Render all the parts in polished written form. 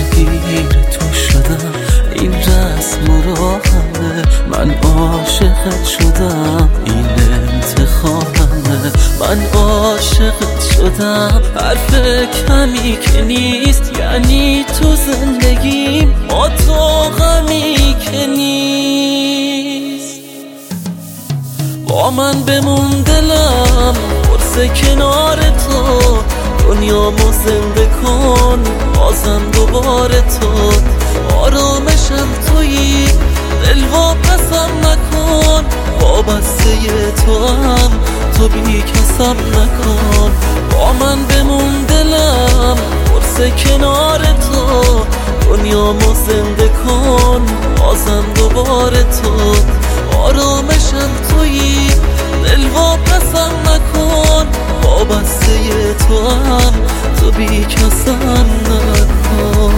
درگیر تو شدم، این رسم و راهمه، من عاشقت شدم، این انتخابمه. من عاشقت شدم، حرف کمی که نیست، یعنی تو زندگیم با تو غمی که نیست. با من بمون دلم، قرص کنار تو، دنیامو زنده کن، بازم دوباره تو. آرامشم تویی، دل واپسم نکن، وابسته تو هم، تو بی کسم نکن. با من بمون دلم، قرص کنار تو، دنیامو زنده کن، بازم دوباره تو. آرامشم تویی، دل واپسم نکن، وابسته تو هم، تو بی کسم نکن.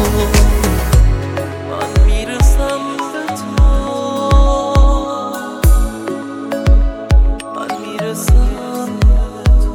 من میرسم به تو، من میرسم به تو.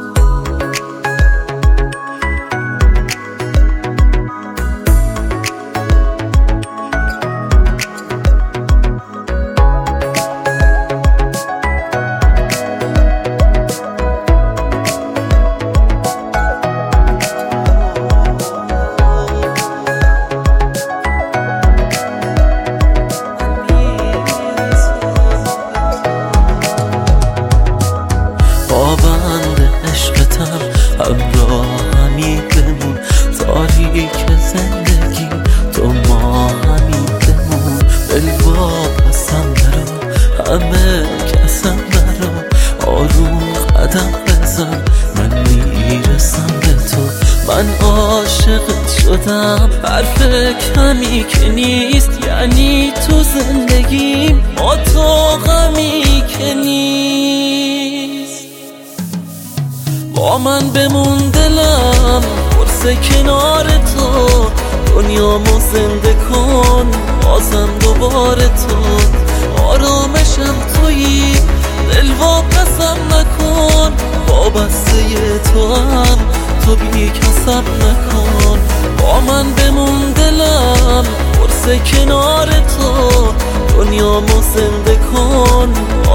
بند عشقتم، همراهمی بمون، تاریک زندگی تو ما همین بمون. دل واپسم برا، همه کسم برا، آروم قدم بزن، من میرسم به تو. من عاشقت شدم، حرف کمی که نیست، یعنی تو زندگیم با تو غمی که نیست. با من بمون دلم، قرص کنار تو، دنیامو زنده کن، بازم دوباره تو. آرامشم تویی، دل واپسم نکن، وابسته تو هم، تو بی کسم نکن. با من بمون دلم، قرص کنار تو، دنیامو زنده کن،